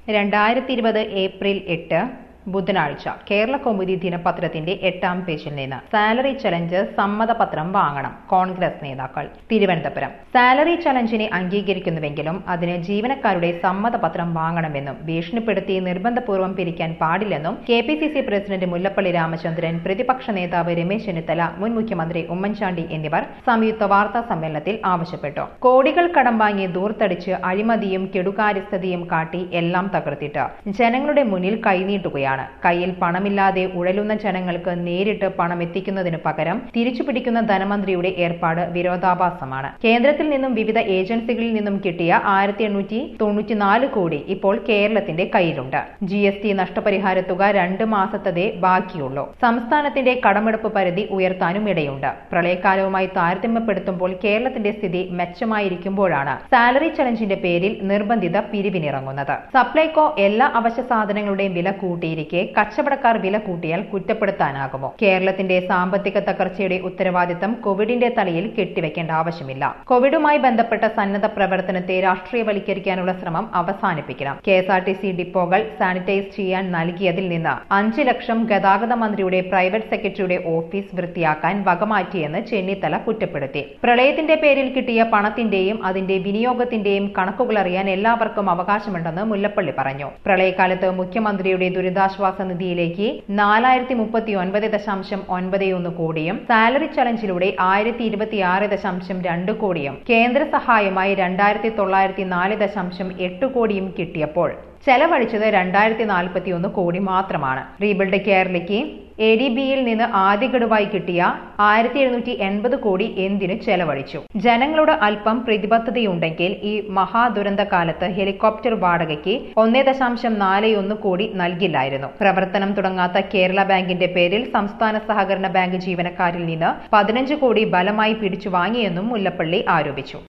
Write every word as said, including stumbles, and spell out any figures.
രണ്ടായിരത്തി ഇരുപത് ഏപ്രിൽ എട്ട് ബുധനാഴ്ച കേരള കൗമുദി ദിനപത്രത്തിന്റെ എട്ടാം പേജിൽ നിന്ന് സാലറി ചലഞ്ച് സമ്മതപത്രം വാങ്ങണം കോൺഗ്രസ് നേതാക്കൾ. തിരുവനന്തപുരം സാലറി ചലഞ്ചിനെ അംഗീകരിക്കുന്നുവെങ്കിലും അതിന് ജീവനക്കാരുടെ സമ്മതപത്രം വാങ്ങണമെന്നും ഭീഷണിപ്പെടുത്തി നിർബന്ധപൂർവ്വം പിരിക്കാൻ പാടില്ലെന്നും K P C C president Mullappally Ramachandran, പ്രതിപക്ഷ നേതാവ് രമേശ് ചെന്നിത്തല, മുൻ മുഖ്യമന്ത്രി ഉമ്മൻചാണ്ടി എന്നിവർ സംയുക്ത വാർത്താ സമ്മേളനത്തിൽ ആവശ്യപ്പെട്ടു. കോടികൾ കടം വാങ്ങി ദൂർത്തടിച്ച് അഴിമതിയും കെടുകാര്യസ്ഥതയും കാട്ടി എല്ലാം തകർത്തിട്ട് ജനങ്ങളുടെ മുന്നിൽ കൈനീട്ടുകയാണ്. കയ്യിൽ പണമില്ലാതെ ഉഴലുന്ന ജനങ്ങൾക്ക് നേരിട്ട് പണം എത്തിക്കുന്നതിനു പകരം തിരിച്ചുപിടിക്കുന്ന ധനമന്ത്രിയുടെ ഏർപ്പാട് വിരോധാഭാസമാണ്. കേന്ദ്രത്തിൽ നിന്നും വിവിധ ഏജൻസികളിൽ നിന്നും കിട്ടിയ ആയിരത്തി എണ്ണൂറ്റി തൊണ്ണൂറ്റിനാല് കോടി ഇപ്പോൾ കേരളത്തിന്റെ കയ്യിലുണ്ട്. ജി എസ് ടി നഷ്ടപരിഹാര തുക രണ്ട് മാസത്തതേ ബാക്കിയുള്ളൂ. സംസ്ഥാനത്തിന്റെ കടമെടുപ്പ് പരിധി ഉയർത്താനും ഇടയുണ്ട്. പ്രളയകാലവുമായി താരതമ്യപ്പെടുത്തുമ്പോൾ കേരളത്തിന്റെ സ്ഥിതി മെച്ചമായിരിക്കുമ്പോഴാണ് സാലറി ചലഞ്ചിന്റെ പേരിൽ നിർബന്ധിത പിരിവിനിറങ്ങുന്നത്. സപ്ലൈകോ എല്ലാ അവശ്യ സാധനങ്ങളുടെയും വില കൂട്ടിയിരിക്കും. കച്ചവടക്കാർ വില കൂട്ടിയാൽ കുറ്റപ്പെടുത്താനാകുമോ? കേരളത്തിന്റെ സാമ്പത്തിക തകർച്ചയുടെ ഉത്തരവാദിത്തം കോവിഡിന്റെ തലയിൽ കെട്ടിവെക്കേണ്ട ആവശ്യമില്ല. കോവിഡുമായി ബന്ധപ്പെട്ട സന്നദ്ധ പ്രവർത്തനത്തെ രാഷ്ട്രീയവൽക്കരിക്കാനുള്ള ശ്രമം അവസാനിപ്പിക്കണം. K S R T C ഡിപ്പോകൾ സാനിറ്റൈസ് ചെയ്യാൻ നൽകിയതിൽ നിന്ന് അഞ്ച് ലക്ഷം ഗതാഗത മന്ത്രിയുടെ പ്രൈവറ്റ് സെക്രട്ടറിയുടെ ഓഫീസ് വൃത്തിയാക്കാൻ വകമാറ്റിയെന്ന് ചെന്നിത്തല കുറ്റപ്പെടുത്തി. പ്രളയത്തിന്റെ പേരിൽ കിട്ടിയ പണത്തിന്റെയും അതിന്റെ വിനിയോഗത്തിന്റെയും കണക്കുകൾ അറിയാൻ എല്ലാവർക്കും അവകാശമുണ്ടെന്ന് മുല്ലപ്പള്ളി പറഞ്ഞു. പ്രളയകാലത്ത് മുഖ്യമന്ത്രിയുടെ ദുരിതാശ്വാസ നിധിയിലേക്ക് നാലായിരത്തി മുപ്പത്തി ഒൻപത് ദശാംശം ഒൻപത് ഒന്ന് കോടിയും സാലറി ചലഞ്ചിലൂടെ ആയിരത്തി ഇരുപത്തിയാറ് ദശാംശം രണ്ട് കോടിയും കേന്ദ്ര സഹായമായി രണ്ടായിരത്തി തൊള്ളായിരത്തി നാല് ദശാംശം എട്ട് കോടിയും കിട്ടിയപ്പോൾ ചെലവഴിച്ചത് രണ്ടായിരത്തി നാൽപ്പത്തി ഒന്ന് കോടി മാത്രമാണ്. റീബിൽഡ് കേരളയ്ക്ക് എ ഡി ബിയിൽ നിന്ന് ആദ്യ ഗഡുവായി കിട്ടിയ ആയിരത്തി എഴുന്നൂറ്റി എൺപത് കോടി എന്തിനു ചെലവഴിച്ചു? ജനങ്ങളോട് അല്പം പ്രതിബദ്ധതയുണ്ടെങ്കിൽ ഈ മഹാദുരന്ത കാലത്ത് ഹെലികോപ്റ്റർ വാടകയ്ക്ക് ഒന്നേ ദശാംശം നാല് ഒന്ന് കോടി നൽകില്ലായിരുന്നു. പ്രവർത്തനം തുടങ്ങാത്ത കേരള ബാങ്കിന്റെ പേരിൽ സംസ്ഥാന സഹകരണ ബാങ്ക് ജീവനക്കാരിൽ നിന്ന് പതിനഞ്ച് കോടി ബലമായി പിടിച്ചു വാങ്ങിയെന്നും മുല്ലപ്പള്ളി ആരോപിച്ചു.